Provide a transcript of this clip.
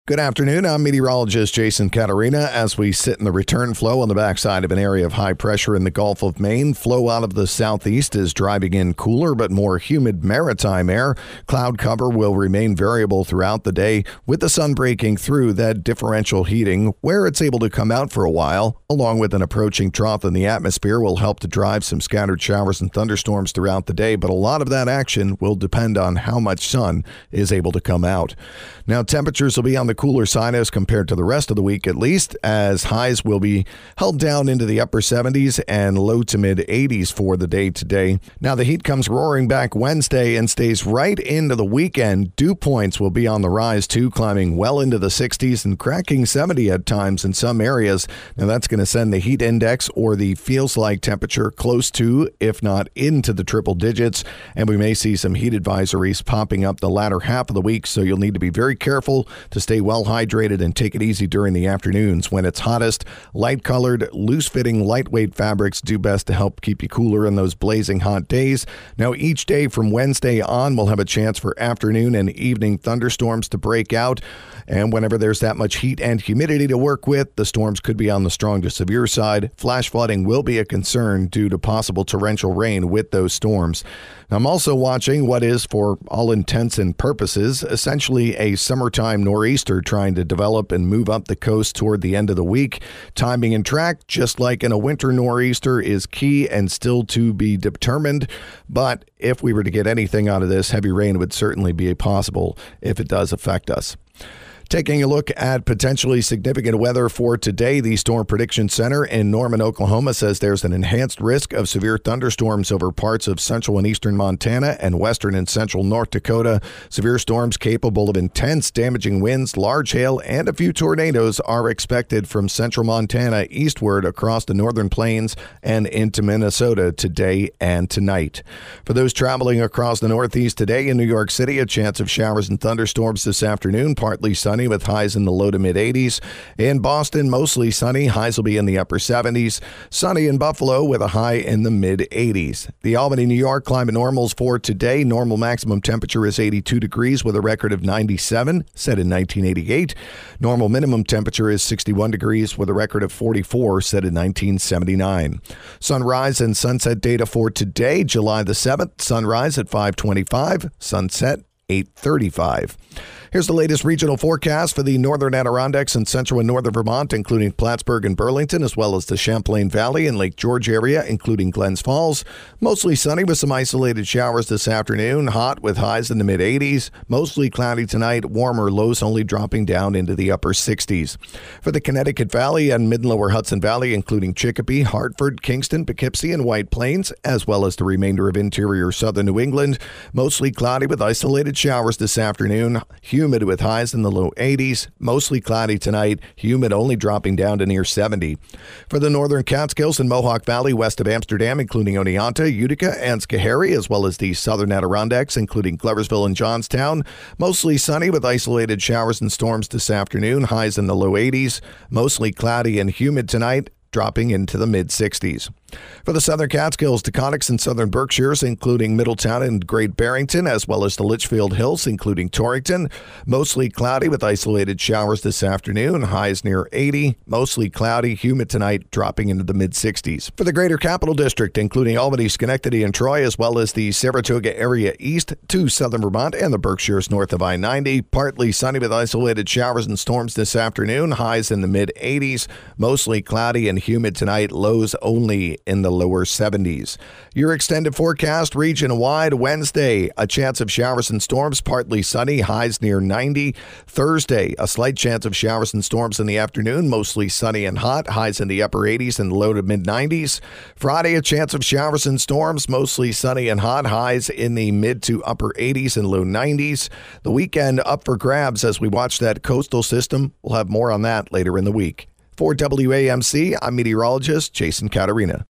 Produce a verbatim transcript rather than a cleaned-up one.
Good afternoon. I'm meteorologist Jason Catarina. As we sit in the return flow on the backside of an area of high pressure in the Gulf of Maine, flow out of the southeast is driving in cooler but more humid maritime air. Cloud cover will remain variable throughout the day, with the sun breaking through that differential heating where it's able to come out for a while, along with an approaching trough in the atmosphere will help to drive some scattered showers and thunderstorms throughout the day, but a lot of that action will depend on how much sun is able to come out. Now, temperatures will be on the cooler side as compared to the rest of the week, at least, as highs will be held down into the upper seventies and low to mid eighties for the day today. Now, the heat comes roaring back Wednesday and stays right into the weekend. Dew points will be on the rise too, climbing well into the sixties and cracking seventy at times in some areas. Now, that's going to send the heat index, or the feels like temperature, close to, if not into the triple digits, and we may see some heat advisories popping up the latter half of the week, so you'll need to be very careful to stay well hydrated and take it easy during the afternoons when it's hottest. Light-colored, loose-fitting, lightweight fabrics do best to help keep you cooler in those blazing hot days. Now, each day from Wednesday on, we'll have a chance for afternoon and evening thunderstorms to break out. And whenever there's that much heat and humidity to work with, the storms could be on the strong to severe side. Flash flooding will be a concern due to possible torrential rain with those storms. I'm also watching what is, for all intents and purposes, essentially a summertime nor'easter trying to develop and move up the coast toward the end of the week. Timing and track, just like in a winter nor'easter, is key and still to be determined. But if we were to get anything out of this, heavy rain would certainly be possible if it does affect us. Taking a look at potentially significant weather for today, the Storm Prediction Center in Norman, Oklahoma says there's an enhanced risk of severe thunderstorms over parts of central and eastern Montana and western and central North Dakota. Severe storms capable of intense damaging winds, large hail, and a few tornadoes are expected from central Montana eastward across the northern plains and into Minnesota today and tonight. For those traveling across the northeast today, in New York City, a chance of showers and thunderstorms this afternoon, partly sunny with highs in the low to mid eighties. In Boston, mostly sunny. Highs will be in the upper seventies. Sunny in Buffalo with a high in the mid eighties. The Albany, New York climate normals for today. Normal maximum temperature is eighty-two degrees with a record of ninety-seven, set in nineteen eighty-eight. Normal minimum temperature is sixty-one degrees with a record of forty-four, set in nineteen seventy-nine. Sunrise and sunset data for today, July the seventh. Sunrise at five twenty-five. Sunset eight thirty-five. Here's the latest regional forecast for the northern Adirondacks and central and northern Vermont, including Plattsburgh and Burlington, as well as the Champlain Valley and Lake George area, including Glens Falls. Mostly sunny with some isolated showers this afternoon. Hot with highs in the mid eighties. Mostly cloudy tonight. Warmer, lows only dropping down into the upper sixties. For the Connecticut Valley and mid and lower Hudson Valley, including Chicopee, Hartford, Kingston, Poughkeepsie, and White Plains, as well as the remainder of interior southern New England. Mostly cloudy with isolated showers this afternoon. Humid with highs in the low eighties. Mostly cloudy tonight. Humid only dropping down to near seventy. For the northern Catskills and Mohawk Valley west of Amsterdam, including Oneonta, Utica, and Schoharie, as well as the southern Adirondacks, including Gloversville and Johnstown. Mostly sunny with isolated showers and storms this afternoon. Highs in the low eighties. Mostly cloudy and humid tonight, dropping into the mid sixties. For the southern Catskills, Taconics and southern Berkshires, including Middletown and Great Barrington, as well as the Litchfield Hills, including Torrington. Mostly cloudy with isolated showers this afternoon. Highs near eighty. Mostly cloudy, humid tonight, dropping into the mid sixties. For the greater Capital District, including Albany, Schenectady, and Troy, as well as the Saratoga area east to southern Vermont and the Berkshires north of I ninety. Partly sunny with isolated showers and storms this afternoon. Highs in the mid eighties. Mostly cloudy and humid tonight. Lows only in the lower seventies. Your extended forecast region-wide Wednesday, a chance of showers and storms, partly sunny, highs near ninety. Thursday, a slight chance of showers and storms in the afternoon, mostly sunny and hot, highs in the upper eighties and low to mid nineties. Friday, a chance of showers and storms, mostly sunny and hot, highs in the mid to upper eighties and low nineties. The weekend up for grabs as we watch that coastal system. We'll have more on that later in the week. For W A M C, I'm meteorologist Jason Catarina.